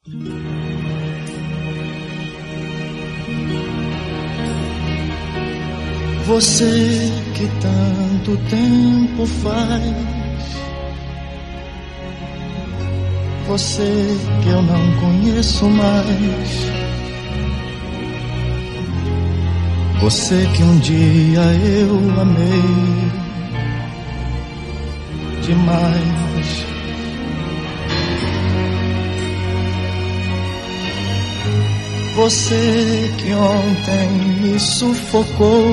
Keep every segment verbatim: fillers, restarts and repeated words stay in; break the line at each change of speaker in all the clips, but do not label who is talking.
Você que tanto tempo faz, você que eu não conheço mais, você que um dia eu amei demais. Você que ontem me sufocou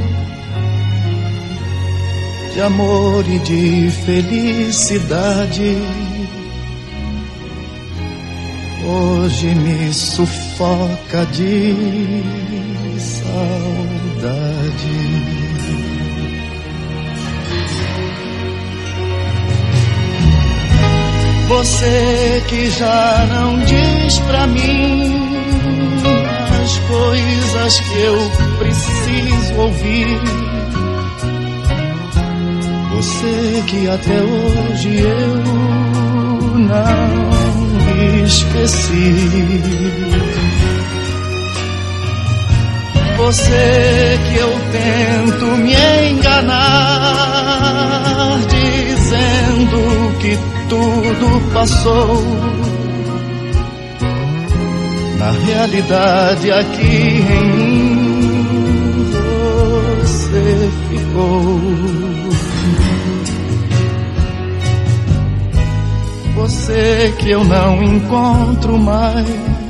de amor e de felicidade, hoje me sufoca de saudade. Você que já não diz pra mim as coisas que eu preciso ouvir, você que até hoje eu não esqueci, você que eu tento me enganar dizendo que tudo passou, na realidade aqui em mim você ficou. Você que eu não encontro mais,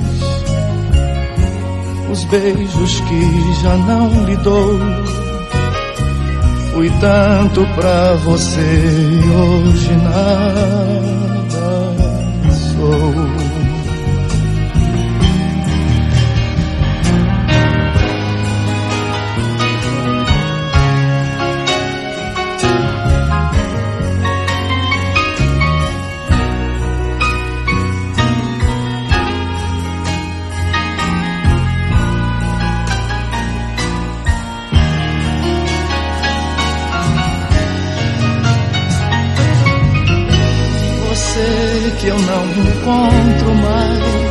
os beijos que já não lhe dou, fui tanto pra você e hoje nada sou. Que eu não encontro mais,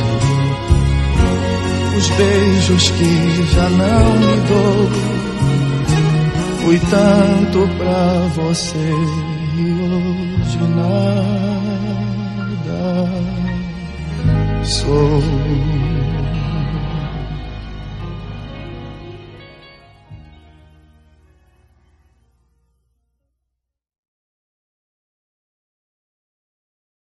os beijos que já não me dou, fui tanto pra você e hoje nada sou.